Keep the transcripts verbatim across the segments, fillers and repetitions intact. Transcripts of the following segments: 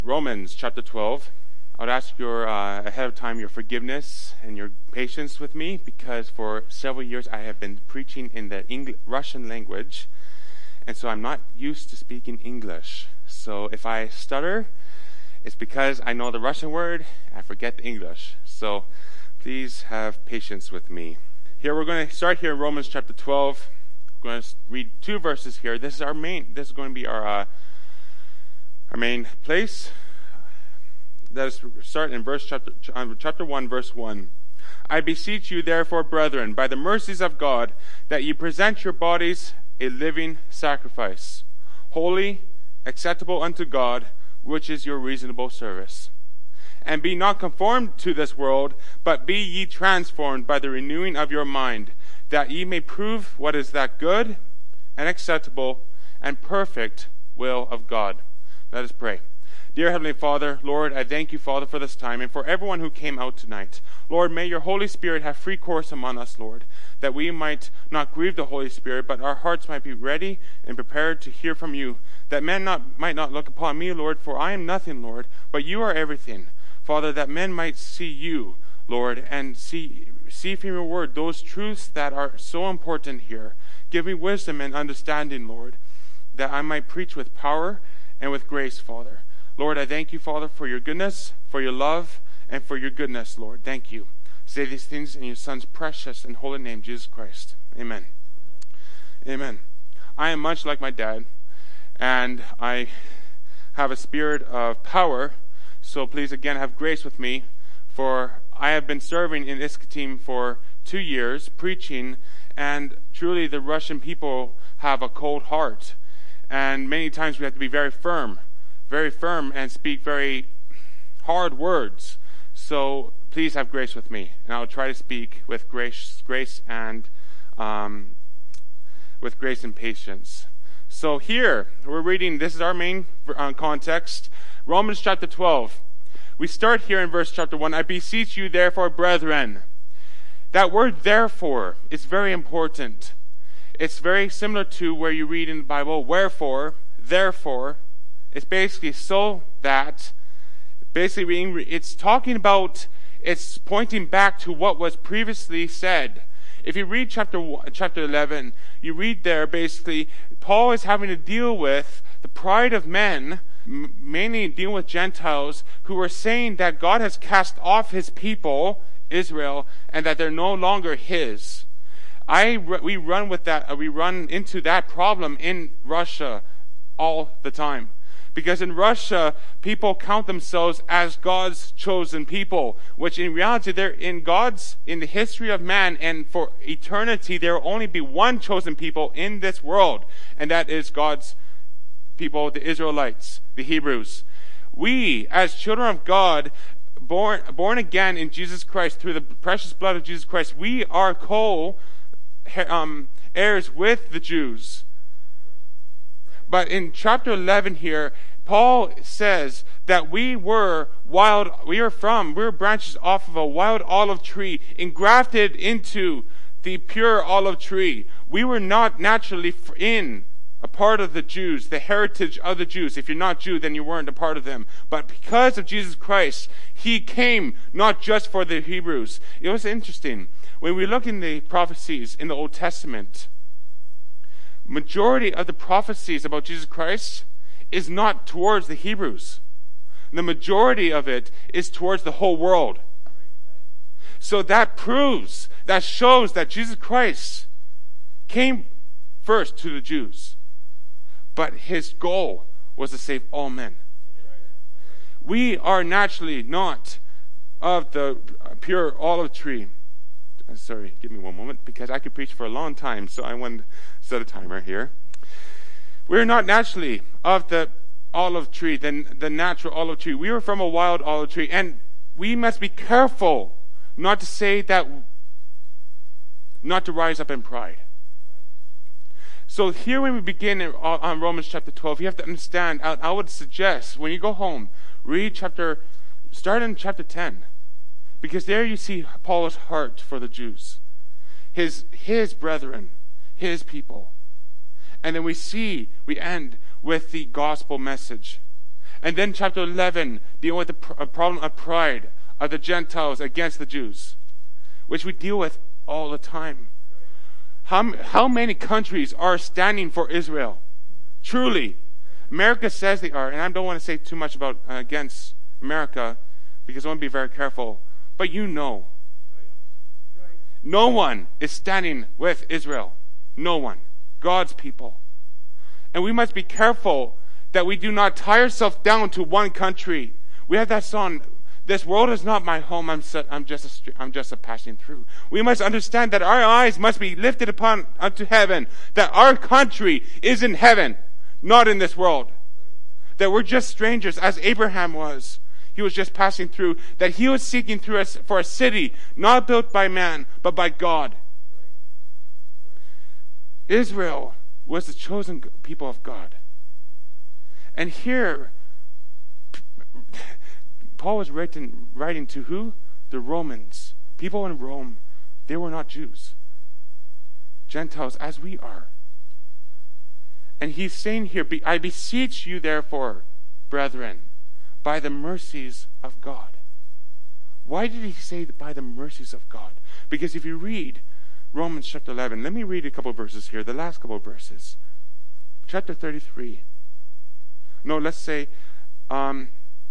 Romans chapter twelve. I would ask your uh, ahead of time your forgiveness and your patience with me, because for several years I have been preaching in the English, Russian language, and so I'm not used to speaking English. So if I stutter, it's because I know the Russian word, I forget the English. So please have patience with me. Here we're going to start here in Romans chapter twelve. We're going to read two verses here. This is our main. This is going to be our uh, our main place. Let us start in verse chapter chapter one, verse one. I beseech you, therefore, brethren, by the mercies of God, that ye present your bodies a living sacrifice, holy, acceptable unto God, which is your reasonable service. And be not conformed to this world, but be ye transformed by the renewing of your mind, that ye may prove what is that good and acceptable and perfect will of God. Let us pray. Dear Heavenly Father, Lord, I thank you, Father, for this time and for everyone who came out tonight. Lord, may your Holy Spirit have free course among us, Lord, that we might not grieve the Holy Spirit, but our hearts might be ready and prepared to hear from you, that men not, might not look upon me, Lord, for I am nothing, Lord, but you are everything. Father, that men might see you, Lord, and see, see from your word those truths that are so important here. Give me wisdom and understanding, Lord, that I might preach with power and with grace, Father. Lord, I thank you, Father, for your goodness, for your love, and for your goodness, Lord. Thank you. Say these things in your Son's precious and holy name, Jesus Christ. Amen. Amen. I am much like my dad, and I have a spirit of power, so please again have grace with me, for I have been serving in Iskatim for two years, preaching, and truly the Russian people have a cold heart, and many times we have to be very firm. very firm and speak very hard words. So please have grace with me, and I'll try to speak with grace, grace and um, with grace and patience. So here we're reading. This is our main uh, context, Romans chapter twelve. We start here in verse chapter one. I beseech you, therefore, brethren. That word "therefore" is very important. It's very similar to where you read in the Bible, "Wherefore, therefore." It's basically so that, basically it's talking about, it's pointing back to what was previously said. If you read chapter chapter eleven, you read there basically, Paul is having to deal with the pride of men, mainly dealing with Gentiles, who are saying that God has cast off his people, Israel, and that they're no longer his. I, we run with that, we run into that problem in Russia all the time. Because in Russia, people count themselves as God's chosen people, which in reality, they're in God's, in the history of man, and for eternity, there will only be one chosen people in this world, and that is God's people, the Israelites, the Hebrews. We, as children of God, born, born again in Jesus Christ, through the precious blood of Jesus Christ, we are co um, heirs with the Jews. But in chapter eleven here, Paul says that we were wild, we are from, we were branches off of a wild olive tree, engrafted into the pure olive tree. We were not naturally in a part of the Jews, the heritage of the Jews. If you're not Jew, then you weren't a part of them. But because of Jesus Christ, he came not just for the Hebrews. It was interesting. When we look in the prophecies in the Old Testament, majority of the prophecies about Jesus Christ is not towards the Hebrews. The majority of it is towards the whole world. So that proves, that shows that Jesus Christ came first to the Jews, but his goal was to save all men. We are naturally not of the pure olive tree. Sorry, give me one moment, because I could preach for a long time, so I want to set a timer here. We're not naturally of the olive tree, the, the natural olive tree. We are from a wild olive tree, and we must be careful not to say that, not to rise up in pride. So here when we begin on Romans chapter twelve, you have to understand, I, I would suggest, when you go home, read chapter, start in chapter ten. Because there you see Paul's heart for the Jews, his his brethren, his people. And then we see, we end with the gospel message. And then chapter eleven, dealing with the pr- problem of pride of the Gentiles against the Jews, which we deal with all the time. How, how many countries are standing for Israel? Truly. America says they are, and I don't want to say too much about uh, against America, because I want to be very careful. But you know, no one is standing with Israel. No one. God's people. And we must be careful that we do not tie ourselves down to one country. We have that song, "This world is not my home, I'm, so, I'm, just a, I'm just a passing through." We must understand that our eyes must be lifted upon unto heaven, that our country is in heaven, not in this world. That we're just strangers, as Abraham was. He was just passing through, that he was seeking through us for a city not built by man, but by God. Israel was the chosen people of God. And here, Paul was writing, writing to who? The Romans. People in Rome. They were not Jews. Gentiles, as we are. And he's saying here, I beseech you therefore, brethren, by the mercies of God. Why did he say by the mercies of God? Because if you read Romans chapter eleven, let me read a couple of verses here, the last couple of verses. Chapter thirty-three. No, let's say, um,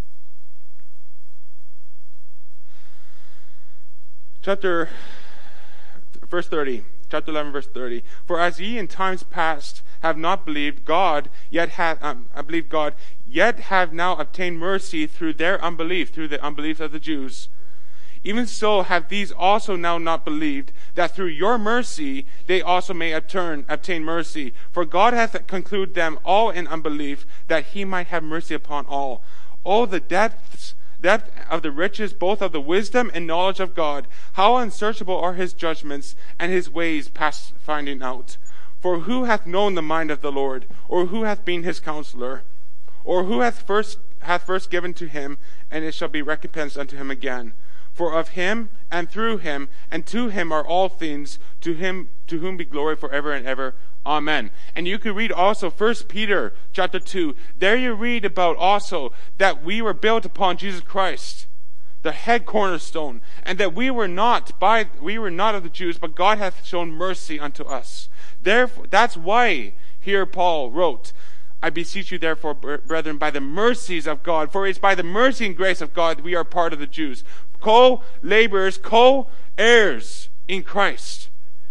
chapter, verse thirty. Chapter eleven, verse thirty. For as ye in times past have not believed God, yet have, um, I believe God, yet have now obtained mercy through their unbelief, through the unbelief of the Jews. Even so have these also now not believed, that through your mercy they also may obtain, obtain mercy. For God hath concluded them all in unbelief, that he might have mercy upon all. Oh, the depths, depth of the riches, both of the wisdom and knowledge of God. How unsearchable are his judgments, and his ways past finding out. For who hath known the mind of the Lord, or who hath been his counselor, or who hath first hath first given to him, and it shall be recompensed unto him again? For of him, and through him, and to him are all things, to him to whom be glory forever and ever. Amen. And you can read also First Peter chapter two. There you read about also that we were built upon Jesus Christ, the head cornerstone, and that we were not by we were not of the Jews, but God hath shown mercy unto us. Therefore, that's why here Paul wrote, I beseech you therefore, brethren, by the mercies of God, for it's by the mercy and grace of God we are part of the Jews, co-laborers, co-heirs in Christ.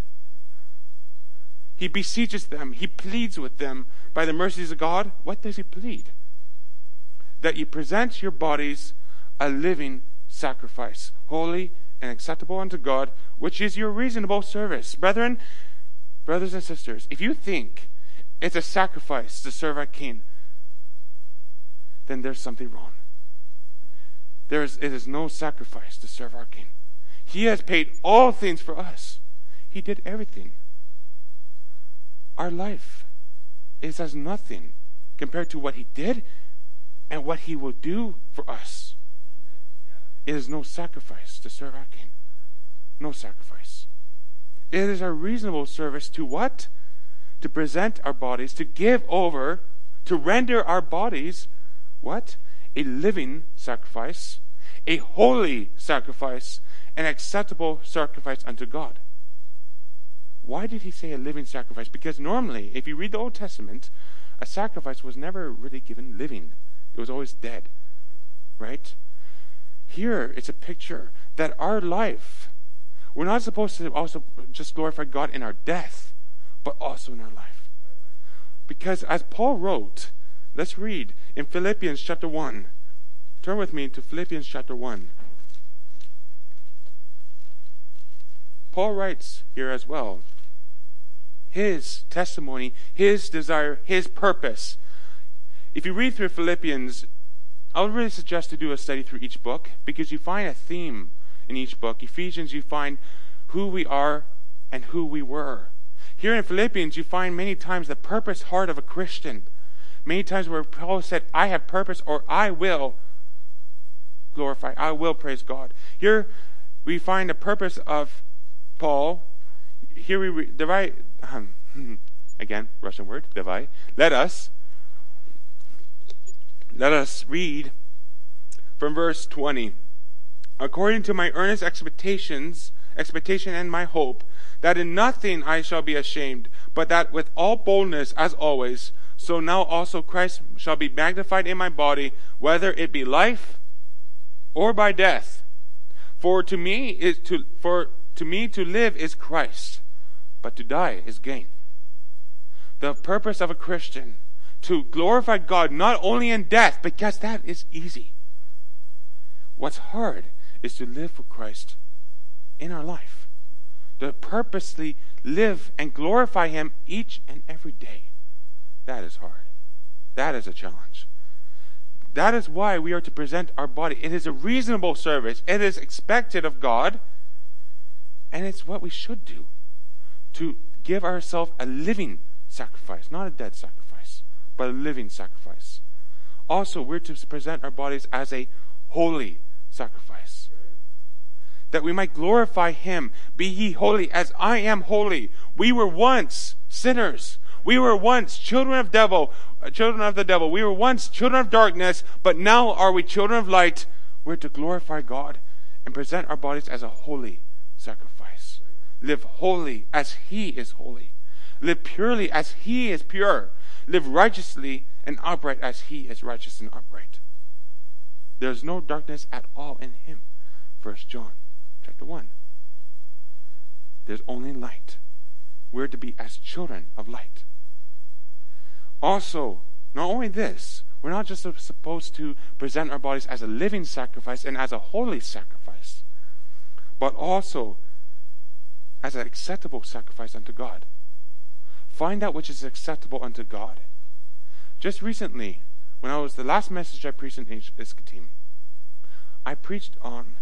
He beseeches them, he pleads with them by the mercies of God. What does he plead? That you present your bodies a living sacrifice, holy and acceptable unto God, which is your reasonable service. Brethren, brothers and sisters, if you think it's a sacrifice to serve our King, then there's something wrong. There is, it is no sacrifice to serve our King. He has paid all things for us. He did everything. Our life is as nothing compared to what he did and what he will do for us. It is no sacrifice to serve our King. No sacrifice. It is a reasonable service to what? To present our bodies, to give over, to render our bodies, what? A living sacrifice, a holy sacrifice, an acceptable sacrifice unto God. Why did he say a living sacrifice? Because normally, if you read the Old Testament, a sacrifice was never really given living. It was always dead. Right? Here, it's a picture that our life, we're not supposed to also just glorify God in our death, but also in our life. Because as Paul wrote, let's read in Philippians chapter one. Turn with me to Philippians chapter one. Paul writes here as well, his testimony, his desire, his purpose. If you read through Philippians, I would really suggest to do a study through each book, because you find a theme in each book. Ephesians, you find who we are and who we were. Here in Philippians, you find many times the purpose heart of a Christian. Many times where Paul said, I have purpose, or I will glorify, I will praise God. Here we find the purpose of Paul. Here we read, divide, um, again, Russian word, divide. Let us, Let us read from verse twenty. According to my earnest expectations, expectation and my hope, that in nothing I shall be ashamed, but that with all boldness, as always, so now also Christ shall be magnified in my body, whether it be life or by death. For to me is to for to me to live is Christ, but to die is gain. The purpose of a Christian, to glorify God not only in death, because that is easy. What's hard is to live for Christ in our life. To purposely live and glorify Him each and every day. That is hard. That is a challenge. That is why we are to present our body. It is a reasonable service. It is expected of God. And it's what we should do. To give ourselves a living sacrifice. Not a dead sacrifice, but a living sacrifice. Also, we're to present our bodies as a holy sacrifice. That we might glorify Him. Be ye holy as I am holy. We were once sinners. We were once children of devil, children of the devil. We were once children of darkness, but now are we children of light. We're to glorify God and present our bodies as a holy sacrifice. Live holy as He is holy. Live purely as He is pure. Live righteously and upright as He is righteous and upright. There is no darkness at all in Him. First John chapter one. There's only light. We're to be as children of light. Also, not only this, we're not just supposed to present our bodies as a living sacrifice and as a holy sacrifice, but also as an acceptable sacrifice unto God. Find out which is acceptable unto God. Just recently, when I was the last message I preached in Iskatim, I preached on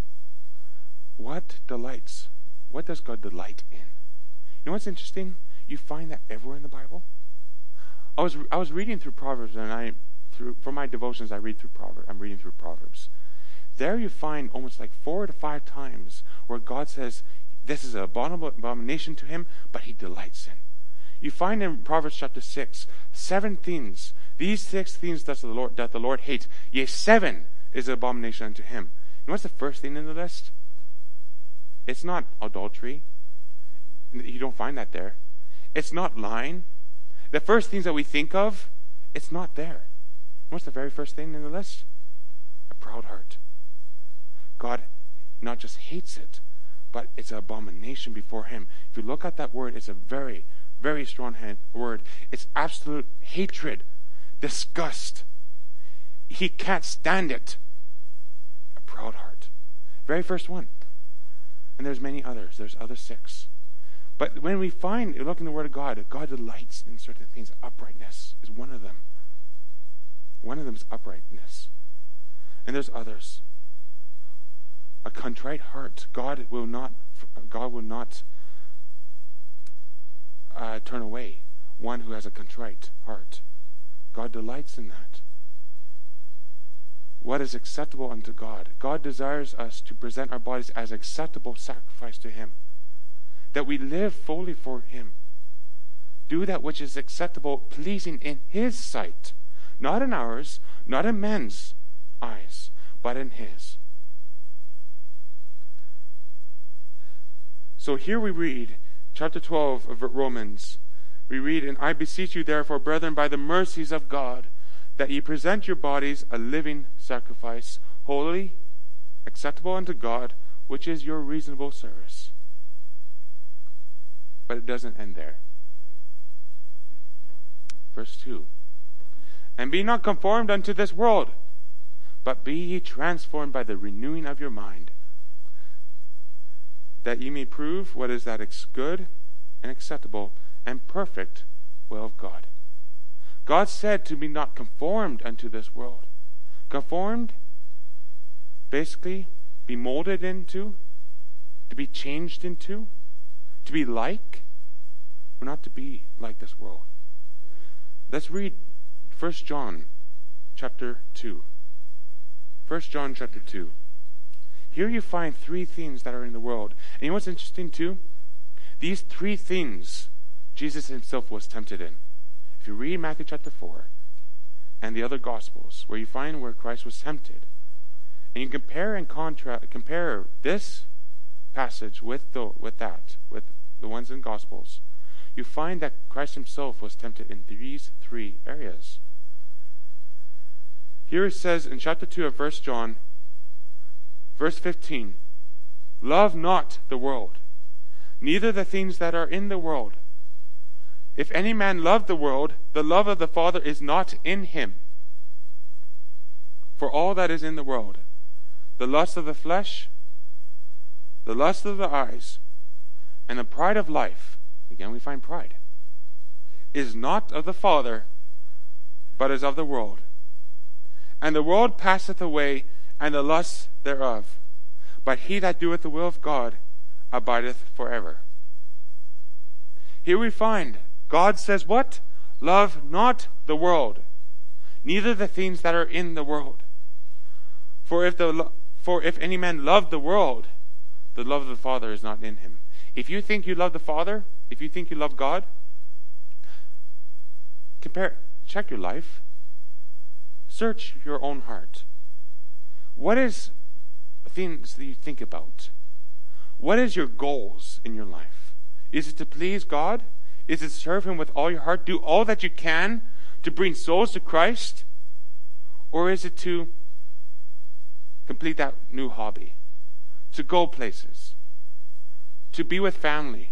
what delights, what does God delight in? You know what's interesting? You find that everywhere in the Bible. I was I was reading through Proverbs, and I through for my devotions I read through Proverbs. I'm reading through Proverbs. There you find almost like four to five times where God says this is an abominable abomination to Him, but He delights in. You find in Proverbs chapter six seven things. These six things does the Lord that the Lord hates. Yea, seven is an abomination unto Him. You know what's the first thing in the list? It's not adultery. You don't find that there. It's not lying. The first things that we think of, it's not there. What's the very first thing in the list? A proud heart. God not just hates it, but it's an abomination before Him. If you look at that word, it's a very, very strong word. It's absolute hatred, disgust. He can't stand it. A proud heart. Very first one. And there's many others. There's other six. But when we find, you look in the Word of God, God delights in certain things. Uprightness is one of them. One of them is uprightness. And there's others. A contrite heart. God will not, God will not uh, turn away one who has a contrite heart. God delights in that. What is acceptable unto God? God desires us to present our bodies as acceptable sacrifice to Him. That we live fully for Him. Do that which is acceptable, pleasing in His sight. Not in ours, not in men's eyes, but in His. So here we read, chapter twelve of Romans. We read, and I beseech you therefore, brethren, by the mercies of God, that ye present your bodies a living sacrifice, holy, acceptable unto God, which is your reasonable service. But it doesn't end there. Verse two. And be not conformed unto this world, but be ye transformed by the renewing of your mind, that ye may prove what is that good and acceptable and perfect will of God. God said to be not conformed unto this world. Conformed, basically, be molded into, to be changed into, to be like. We're not to be like this world. Let's read First John chapter two. First John chapter two. Here you find three things that are in the world. And you know what's interesting too? These three things Jesus Himself was tempted in. If you read Matthew chapter four, and the other Gospels, where you find where Christ was tempted, and you compare and contrast, compare this passage with the, with that, with the ones in Gospels, you find that Christ himself was tempted in these three areas. Here it says in chapter two of First John, verse fifteen, "Love not the world, neither the things that are in the world. If any man love the world, the love of the Father is not in him. For all that is in the world, the lust of the flesh, the lust of the eyes, and the pride of life," again we find pride, "is not of the Father, but is of the world. And the world passeth away, and the lust thereof. But he that doeth the will of God abideth forever." Here we find God says what? Love not the world, neither the things that are in the world. For if the for if any man love the world, the love of the Father is not in him. If you think you love the Father, if you think you love God, compare, check your life. Search your own heart. What is things that you think about? What is your goals in your life? Is it to please God? Is it to serve him with all your heart? Do all that you can to bring souls to Christ? Or is it to complete that new hobby? To go places? To be with family?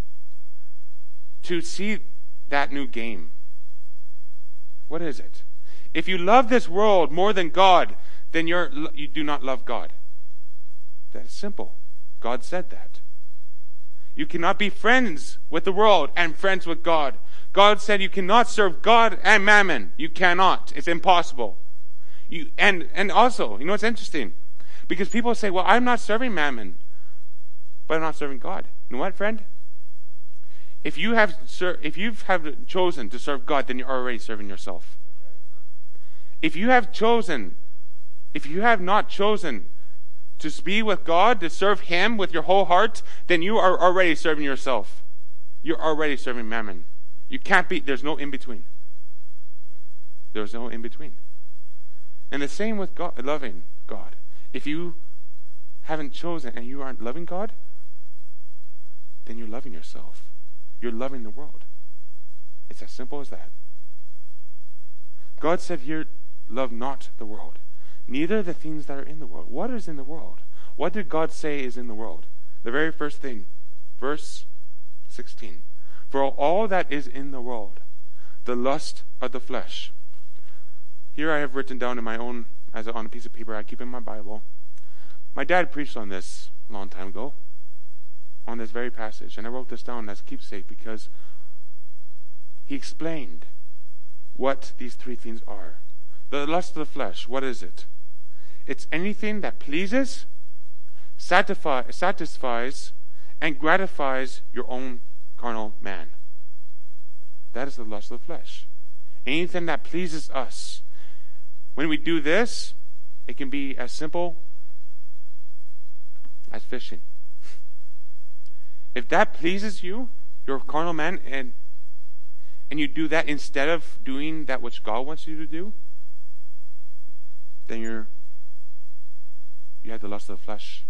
To see that new game? What is it? If you love this world more than God, then you're, you do not love God. That's simple. God said that. You cannot be friends with the world and friends with God. God said you cannot serve God and mammon. You cannot. It's impossible. You and and also, you know what's interesting? Because people say, well, I'm not serving mammon, but I'm not serving God. You know what, friend? If you have if you have chosen to serve God, then you're already serving yourself. If you have chosen, if you have not chosen to be with God, to serve him with your whole heart, then you are already serving yourself. You're already serving mammon. You can't be, there's no in between. There's no in between. And the same with God, loving God. If you haven't chosen and you aren't loving God, then you're loving yourself. You're loving the world. It's as simple as that. God said here, love not the world, neither the things that are in the world. What is in the world? What did God say is in the world? The very first thing, verse sixteen. For all that is in the world, the lust of the flesh. Here I have written down in my own, as a, on a piece of paper I keep in my Bible. My dad preached on this a long time ago, on this very passage, and I wrote this down as keepsake because he explained what these three things are. The lust of the flesh, what is it? It's anything that pleases, satisfy, satisfies, and gratifies your own carnal man. That is the lust of the flesh. Anything that pleases us. When we do this, it can be as simple as fishing. If that pleases you, your carnal man, and and you do that instead of doing that which God wants you to do, then you're you have the lust of the flesh.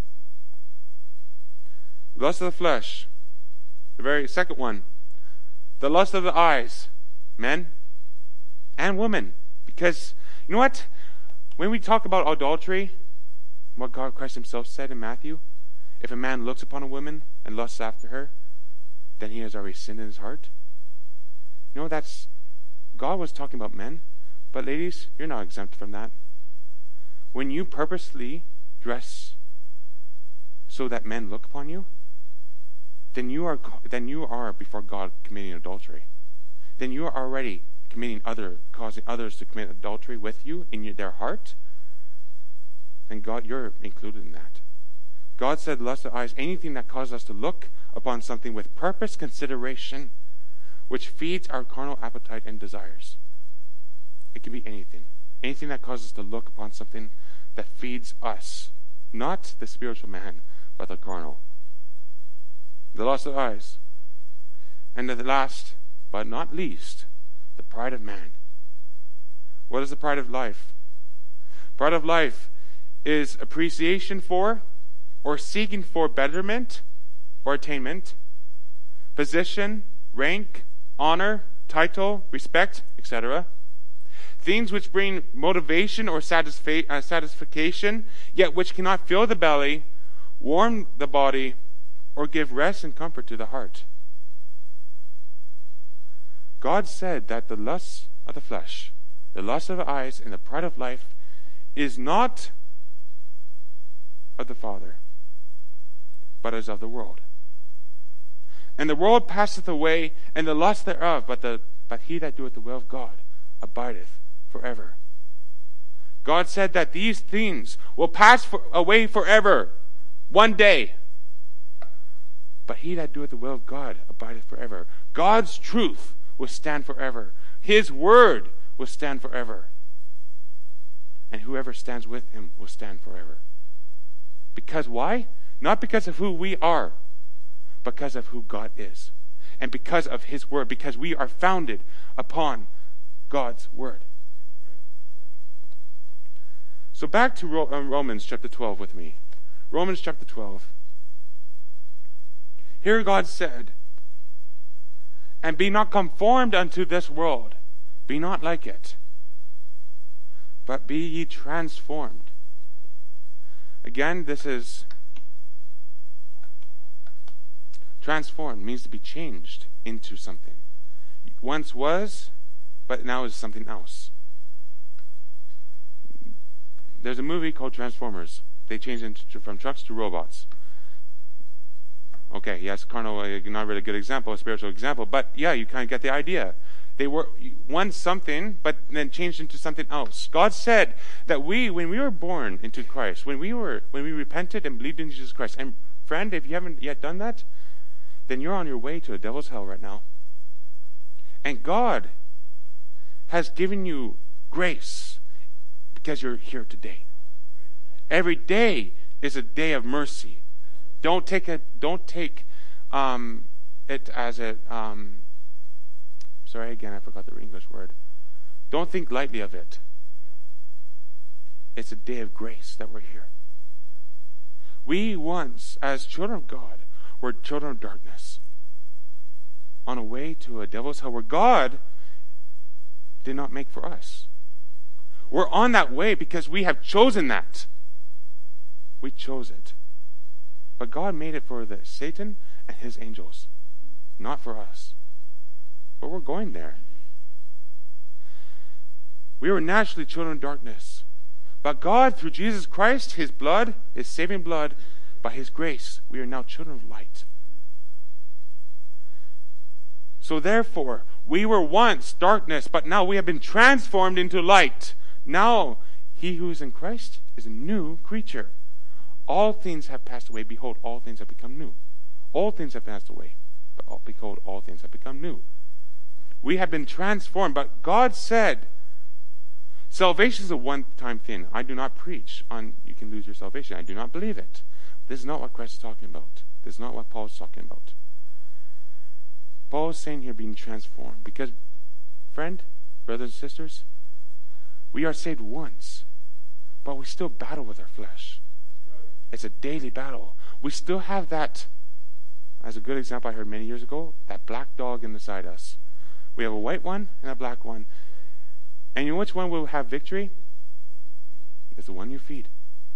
Lust of the flesh. The very second one. The lust of the eyes. Men and women. Because, you know what? When we talk about adultery, what God Christ himself said in Matthew, if a man looks upon a woman and lusts after her, then he has already sinned in his heart. You know, that's, God was talking about men, but ladies, you're not exempt from that. When you purposely dress so that men look upon you, then you are then you are before God committing adultery. Then you are already committing other, causing others to commit adultery with you in your, their heart. And God, you're included in that. God said, lust of eyes, anything that causes us to look upon something with purpose, consideration, which feeds our carnal appetite and desires. It can be anything. Anything that causes us to look upon something that feeds us. Not the spiritual man, but the carnal. The lust of eyes. And the last, but not least, the pride of man. What is the pride of life? Pride of life is appreciation for or seeking for betterment or attainment, position, rank, honor, title, respect, et cetera. Things which bring motivation or satisfa- uh, satisfaction, yet which cannot fill the belly, warm the body, or give rest and comfort to the heart. God said that the lust of the flesh, the lust of the eyes, and the pride of life is not of the Father, but is of the world. And the world passeth away, and the lust thereof, but the but he that doeth the will of God abideth forever. God said that these things will pass for, away forever, one day. But he that doeth the will of God abideth forever. God's truth will stand forever. His word will stand forever. And whoever stands with him will stand forever. Because why? Not because of who we are, but because of who God is. And because of his word. Because we are founded upon God's word. So back to Romans chapter twelve with me. Romans chapter twelve. Here God said, and be not conformed unto this world. Be not like it. But be ye transformed. Again, this is transformed means to be changed into something. Once was, but now is something else. There's a movie called Transformers. They changed into, from trucks to robots. Okay, yes, carnal, not really a good example, a spiritual example, but yeah, you kind of get the idea. They were once something, but then changed into something else. God said that we, when we were born into Christ, when we were, when we repented and believed in Jesus Christ, and friend, if you haven't yet done that, then you're on your way to a devil's hell right now. And God has given you grace because you're here today. Every day is a day of mercy. Don't take it. Don't take um, it as a. Um, sorry, again, I forgot the English word. Don't think lightly of it. It's a day of grace that we're here. We once, as children of God, were children of darkness, on a way to a devil's hell where God did not make for us. We're on that way because we have chosen that. We chose it. But God made it for the Satan and his angels, not for us. But we're going there. We were naturally children of darkness. But God, through Jesus Christ, his blood, his saving blood, by his grace, we are now children of light. So therefore, we were once darkness, but now we have been transformed into light. Now, he who is in Christ is a new creature. All things have passed away. Behold, all things have become new. All things have passed away. But all, behold, all things have become new. We have been transformed. But God said, salvation is a one-time thing. I do not preach on you can lose your salvation. I do not believe it. This is not what Christ is talking about. This is not what Paul is talking about. Paul is saying here being transformed. Because, friend, brothers and sisters, we are saved once. But we still battle with our flesh. It's a daily battle. We still have that, as a good example I heard many years ago, that black dog inside us. We have a white one and a black one. And you know which one will have victory? It's the one you feed.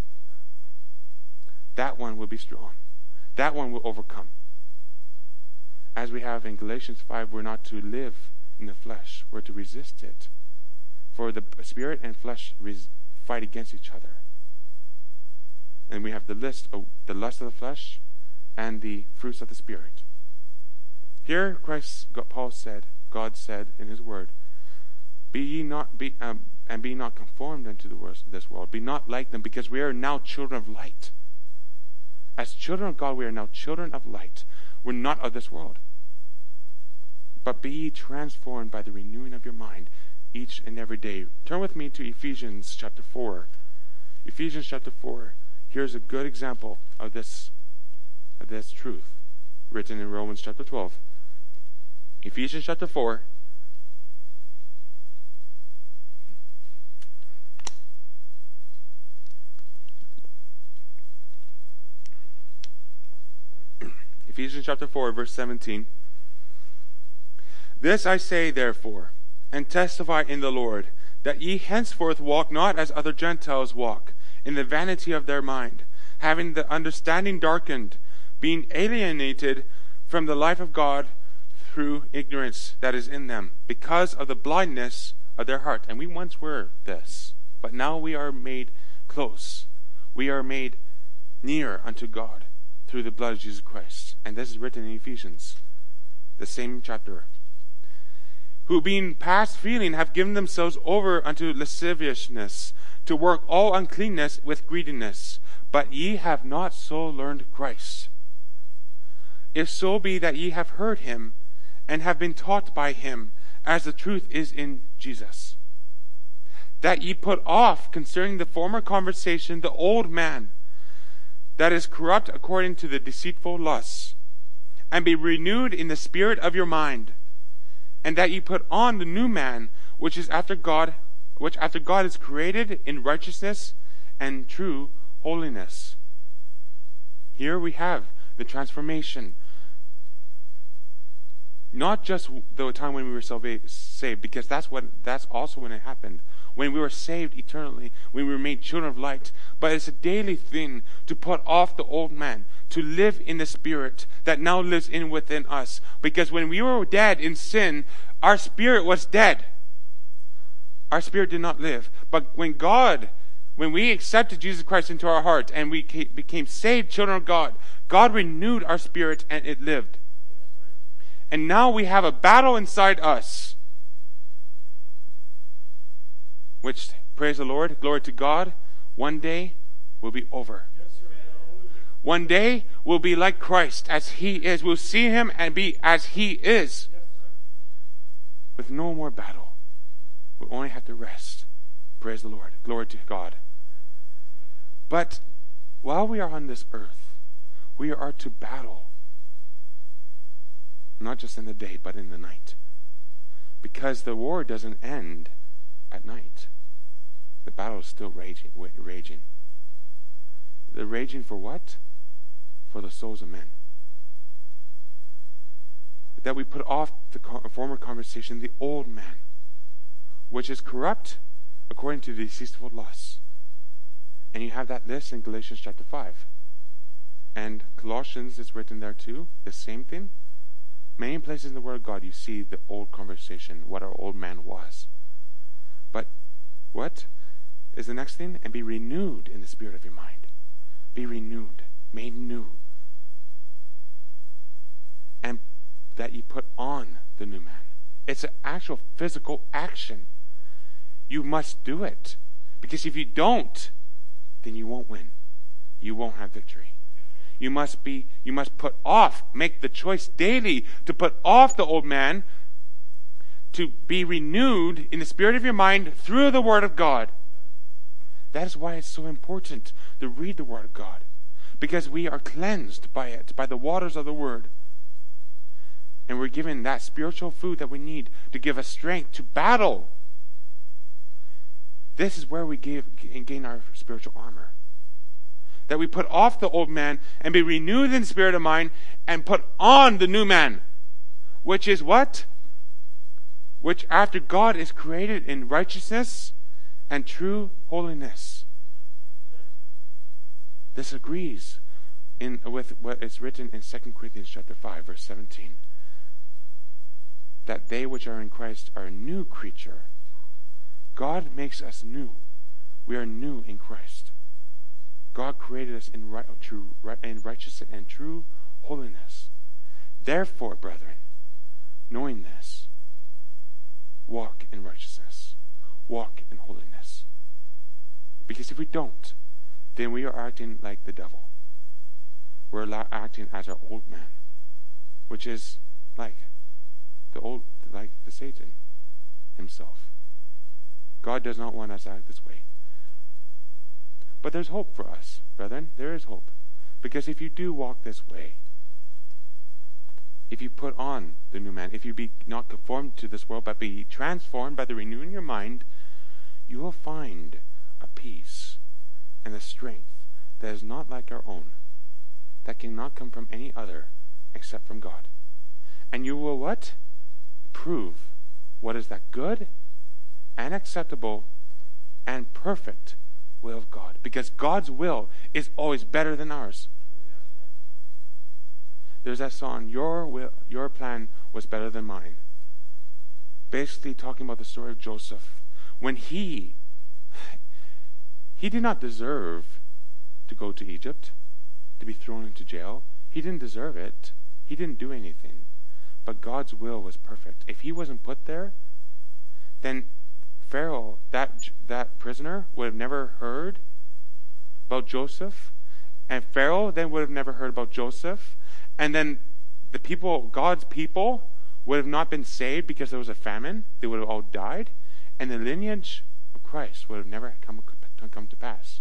That one will be strong. That one will overcome. As we have in Galatians five, we're not to live in the flesh. We're to resist it. For the spirit and flesh res- fight against each other. And we have the list of the lust of the flesh and the fruits of the Spirit. Here, Christ, Paul said, God said in His Word, "Be ye not be um, and be not conformed unto the world, this world. Be not like them, because we are now children of light. As children of God, we are now children of light. We're not of this world. But be ye transformed by the renewing of your mind, each and every day." Turn with me to Ephesians chapter four. Ephesians chapter four. Here's a good example of this, of this truth written in Romans chapter twelve. Ephesians chapter four. Ephesians chapter four, verse seventeen. This I say, therefore, and testify in the Lord, that ye henceforth walk not as other Gentiles walk, in the vanity of their mind, having the understanding darkened, being alienated from the life of God through ignorance that is in them, because of the blindness of their heart. And we once were this, but now we are made close. We are made near unto God through the blood of Jesus Christ. And this is written in Ephesians, the same chapter. Who being past feeling have given themselves over unto lasciviousness, to work all uncleanness with greediness. But ye have not so learned Christ. If so be that ye have heard him, and have been taught by him, as the truth is in Jesus. That ye put off concerning the former conversation the old man, that is corrupt according to the deceitful lusts, and be renewed in the spirit of your mind, and that ye put on the new man, which is after God, which after God is created in righteousness and true holiness. Here we have the transformation. Not just the time when we were saved, because that's what that's also when it happened. When we were saved eternally, when we were made children of light. But it's a daily thing to put off the old man, to live in the Spirit that now lives in within us. Because when we were dead in sin, our spirit was dead. Our spirit did not live. But when God, when we accepted Jesus Christ into our heart and we became saved children of God, God renewed our spirit and it lived. And now we have a battle inside us, which, praise the Lord, glory to God, one day will be over. One day we'll be like Christ as he is. We'll see him and be as he is, with no more battle. We'll only have to rest. Praise the Lord, glory to God. But while we are on this earth, we are to battle. Not just in the day, but in the night. Because the war doesn't end at night. The battle is still raging. raging. The raging for what? For the souls of men. That we put off the former conversation, the old man, which is corrupt according to the deceitful lusts. And you have that list in Galatians chapter five. And Colossians is written there too, the same thing. Many places in the Word of God you see the old conversation, what our old man was. But what is the next thing? And be renewed in the spirit of your mind. Be renewed, made new. And that you put on the new man. It's an actual physical action. You must do it. Because if you don't, then you won't win. You won't have victory. You must be, you must put off, make the choice daily to put off the old man, to be renewed in the spirit of your mind through the Word of God. That is why it's so important to read the Word of God. Because we are cleansed by it, by the waters of the Word. And we're given that spiritual food that we need to give us strength to battle. This is where we give, gain our spiritual armor. That we put off the old man and be renewed in the spirit of mind and put on the new man. Which is what? Which after God is created in righteousness and true holiness. This agrees in, with what is written in Second Corinthians chapter five, verse seventeen. That they which are in Christ are a new creature. God makes us new. We are new in Christ. God created us in, right, true, right, in righteousness and true holiness. Therefore, brethren, knowing this, walk in righteousness. Walk in holiness. Because if we don't, then we are acting like the devil. We're acting as our old man, which is like the old, like the Satan himself. God does not want us to act this way. But there's hope for us, brethren. There is hope. Because if you do walk this way, if you put on the new man, if you be not conformed to this world, but be transformed by the renewing of your mind, you will find a peace and a strength that is not like our own, that cannot come from any other except from God. And you will what? Prove what is that good and acceptable and perfect will of God. Because God's will is always better than ours. There's that song, your will, your plan was better than mine. Basically talking about the story of Joseph. When he, he did not deserve to go to Egypt, to be thrown into jail. He didn't deserve it. He didn't do anything. But God's will was perfect. If he wasn't put there, then Pharaoh, that that prisoner, would have never heard about Joseph. And Pharaoh then would have never heard about Joseph. And then the people, God's people, would have not been saved because there was a famine. They would have all died. And the lineage of Christ would have never come, come to pass.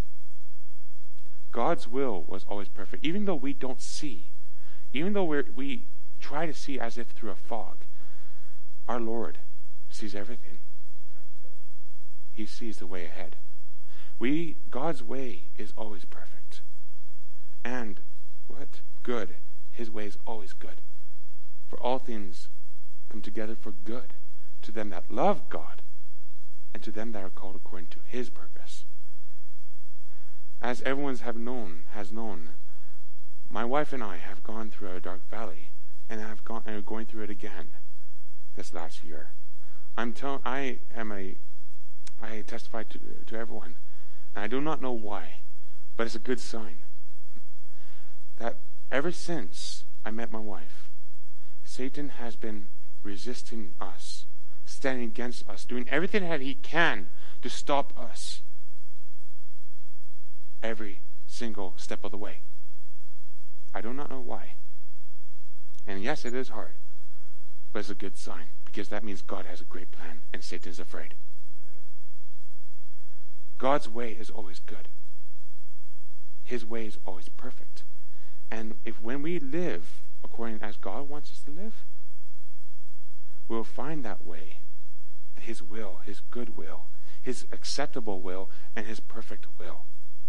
God's will was always perfect. Even though we don't see, even though we're, we try to see as if through a fog, our Lord sees everything. He sees the way ahead. We, God's way is always perfect. And what? Good. His way is always good. For all things come together for good to them that love God and to them that are called according to his purpose. As everyone have known, has known, my wife and I have gone through a dark valley and have gone and are going through it again this last year. I'm tell I am a I testify to to everyone, and I do not know why, but it's a good sign that ever since I met my wife, Satan has been resisting us, standing against us, doing everything that he can to stop us every single step of the way. I do not know why. And yes, it is hard, but it's a good sign, because that means God has a great plan and Satan is afraid. God's way is always good. His way is always perfect. And if when we live according as God wants us to live, we'll find that way, his will, his good will, his acceptable will, and his perfect will.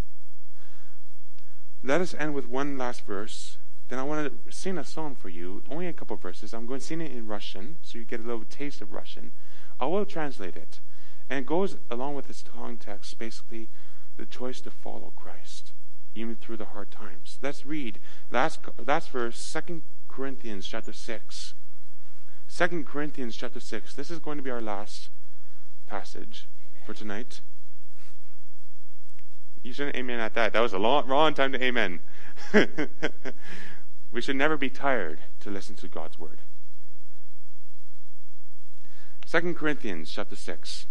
Let us end with one last verse. Then I want to sing a song for you, only a couple of verses. I'm going to sing it in Russian, so you get a little taste of Russian. I will translate it. And it goes along with this context, basically, the choice to follow Christ, even through the hard times. Let's read last last verse, Second Corinthians chapter six. Second Corinthians chapter six. This is going to be our last passage for tonight. You shouldn't amen at that. That was a long, wrong time to amen. We should never be tired to listen to God's word. Second Corinthians chapter six.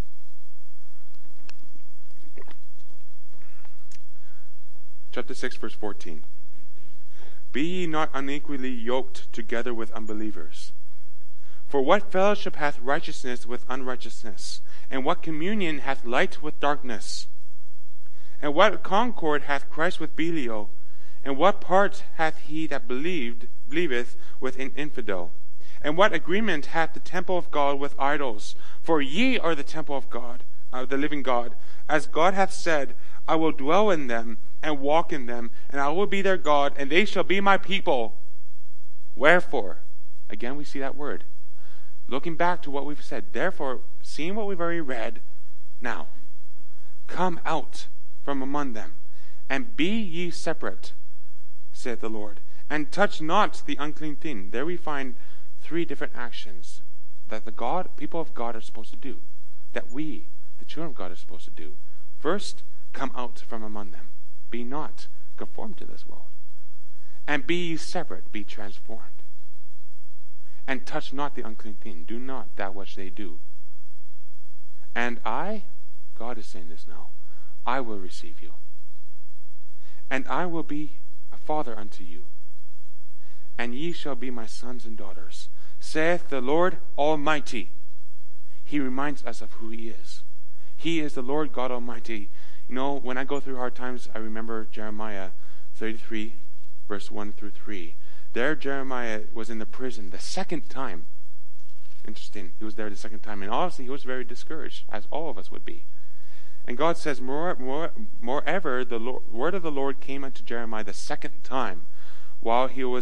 Chapter six, verse fourteen. Be ye not unequally yoked together with unbelievers. For what fellowship hath righteousness with unrighteousness? And what communion hath light with darkness? And what concord hath Christ with Belial? And what part hath he that believed believeth with an infidel? And what agreement hath the temple of God with idols? For ye are the temple of God, of the living God. As God hath said, I will dwell in them and walk in them, and I will be their God, and they shall be my people. Wherefore, again we see that word. Looking back to what we've said, therefore, seeing what we've already read, now, come out from among them, and be ye separate, saith the Lord, and touch not the unclean thing. There we find three different actions that the God, people of God are supposed to do, that we, the children of God, are supposed to do. First, come out from among them. Be not conformed to this world. And be ye separate, be transformed. And touch not the unclean thing. Do not that which they do. And I, God is saying this now, I will receive you. And I will be a father unto you. And ye shall be my sons and daughters, saith the Lord Almighty. He reminds us of who he is. He is the Lord God Almighty. You know, when I go through hard times, I remember Jeremiah thirty-three, verse one through three. There Jeremiah was in the prison the second time. Interesting, he was there the second time. And honestly, he was very discouraged, as all of us would be. And God says, more, more, moreover, the Lord, word of the Lord came unto Jeremiah the second time, while he was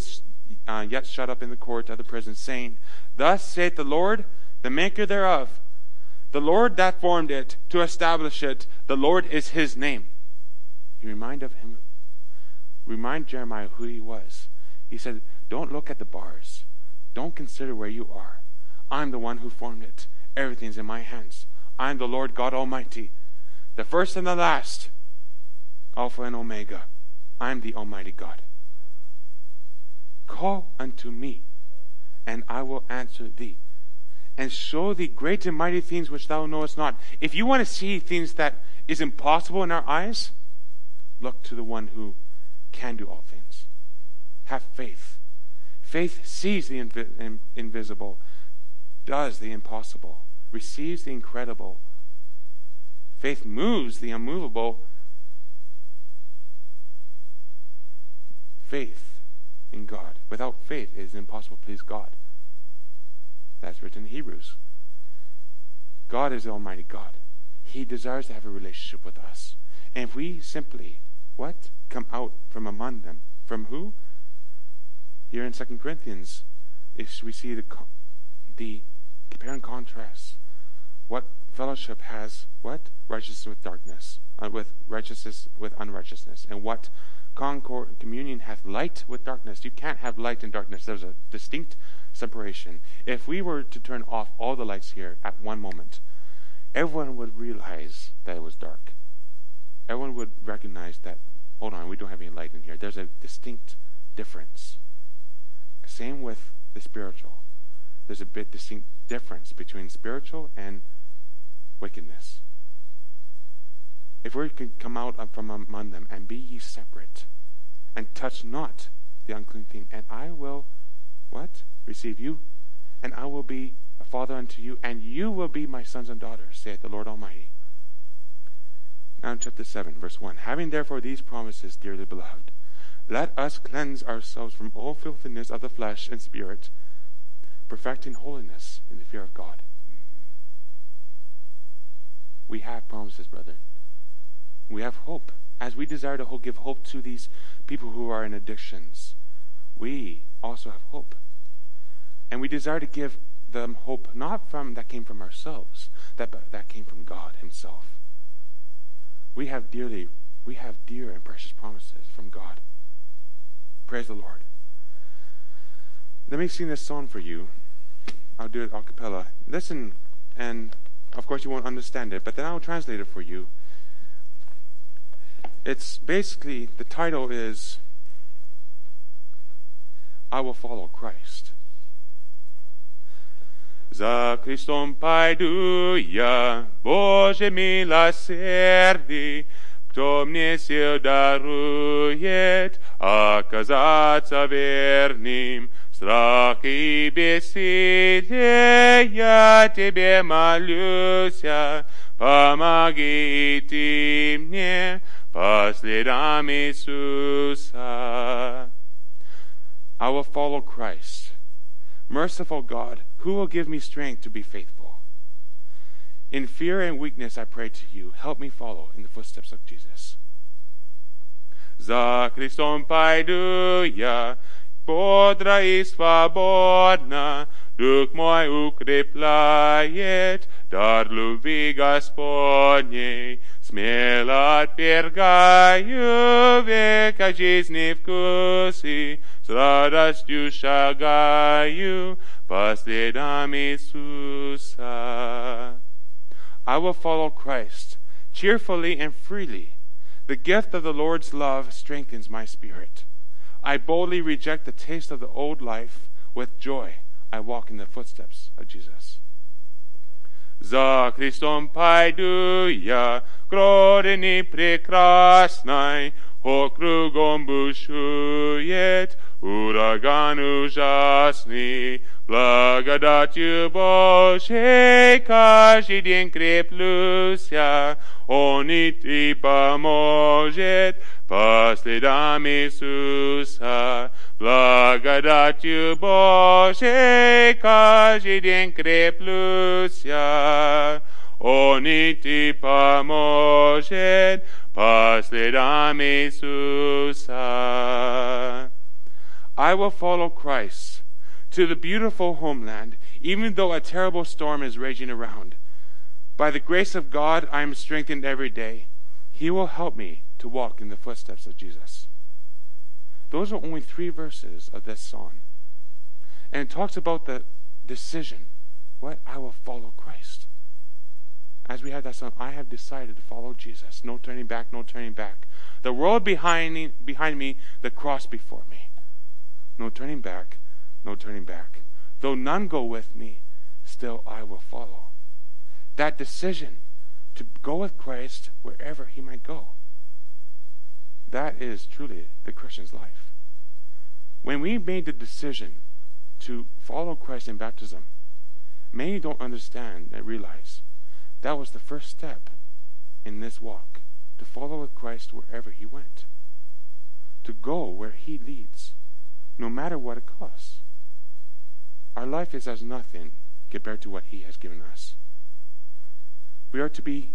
uh, yet shut up in the court of the prison, saying, Thus saith the Lord, the maker thereof, the Lord that formed it, to establish it, the Lord is his name. He reminded of him, remind Jeremiah who he was. He said, don't look at the bars. Don't consider where you are. I'm the one who formed it. Everything's in my hands. I'm the Lord God Almighty, the first and the last, Alpha and Omega. I'm the Almighty God. Call unto me, and I will answer thee, and show thee great and mighty things which thou knowest not. If you want to see things that is impossible in our eyes, look to the one who can do all things. Have faith. Faith sees the invi- in- invisible, does the impossible, receives the incredible. Faith moves the unmovable. Faith in God. Without faith, it is impossible to please God. That's written in Hebrews. God is the Almighty God. He desires to have a relationship with us. And if we simply, what? Come out from among them. From who? Here in Second Corinthians, if we see the, the compare and contrast. What fellowship has what? Righteousness with darkness. Uh, with righteousness with unrighteousness. And what concord communion hath light with darkness. You can't have light and darkness. There's a distinct separation. If we were to turn off all the lights here at one moment, everyone would realize that it was dark. Everyone would recognize that, hold on, we don't have any light in here. There's a distinct difference. Same with the spiritual. There's a bit distinct difference between spiritual and wickedness. If we can come out from among them and be ye separate, and touch not the unclean thing, and I will, what? Receive you, and I will be a father unto you, and you will be my sons and daughters, saith the Lord Almighty. Now in chapter seven, verse one. Having therefore these promises, dearly beloved, let us cleanse ourselves from all filthiness of the flesh and spirit, perfecting holiness in the fear of God. We have promises, brethren. We have hope. As we desire to give hope to these people who are in addictions, we also have hope. And we desire to give them hope not from that came from ourselves, that that came from God himself. We have dearly, we have dear and precious promises from God. Praise the Lord. Let me sing this song for you. I'll do it a cappella. Listen, and of course you won't understand it, but then I'll translate it for you. It's basically, the title is, I will follow Christ. За Христом пойду я, Боже милосердный, кто мне сил дарует оказаться верным. Страх и бессилие, я тебе молюсь, помоги ты мне по следам Иисуса. I will follow Christ. Merciful God, who will give me strength to be faithful? In fear and weakness I pray to you, help me follow in the footsteps of Jesus. За Христом пойду я, бодро и свободно, дух мой укрепляет, дар любви Господней, смело отвергаю века жизни вкусы, с радостью шагаю по следам Иисуса. I will follow Christ cheerfully and freely. The gift of the Lord's love strengthens my spirit. I boldly reject the taste of the old life. With joy, I walk in the footsteps of Jesus. За Христом пойду я, к родине прекрасной, округом бушует ураган ужасный. Благодатью Божией каждый день креплюся, Он и ты поможет по следам Иисуса. Благодатью Божией каждый день креплюся, Он и ты поможет по следам Иисуса. I will follow Christ to the beautiful homeland, even though a terrible storm is raging around. By the grace of God, I am strengthened every day. He will help me to walk in the footsteps of Jesus. Those are only three verses of this song. And it talks about the decision. What? I will follow Christ. As we have that song, I have decided to follow Jesus. No turning back, no turning back. The world behind me, behind me, the cross before me. No turning back, no turning back. Though none go with me, still I will follow. That decision to go with Christ wherever he might go. That is truly the Christian's life. When we made the decision to follow Christ in baptism, many don't understand and realize that was the first step in this walk, to follow with Christ wherever he went, to go where he leads, no matter what it costs. Our life is as nothing compared to what he has given us. We are to be,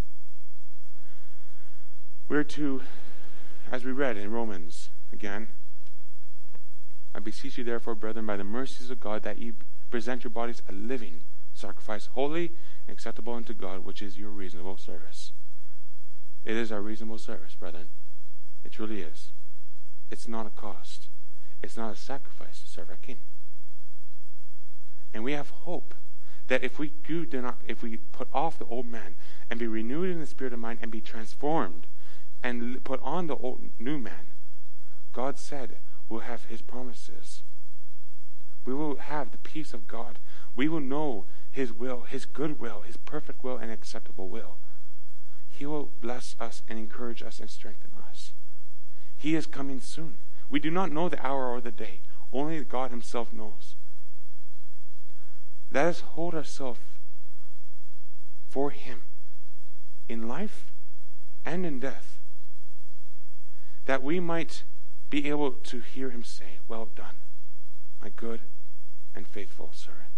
we are to, as we read in Romans again, I beseech you therefore, brethren, by the mercies of God, that ye present your bodies a living sacrifice, holy and acceptable unto God, which is your reasonable service. It is our reasonable service, brethren. It truly is. It's not a cost. It's not a sacrifice to serve our King. And we have hope that if we do, do not, if we put off the old man and be renewed in the spirit of mind and be transformed and put on the old new man, God said we'll have his promises. We will have the peace of God. We will know his will, his good will, his perfect will and acceptable will. He will bless us and encourage us and strengthen us. He is coming soon. We do not know the hour or the day. Only God himself knows. Let us hold ourselves for him in life and in death, that we might be able to hear him say, well done, my good and faithful servant.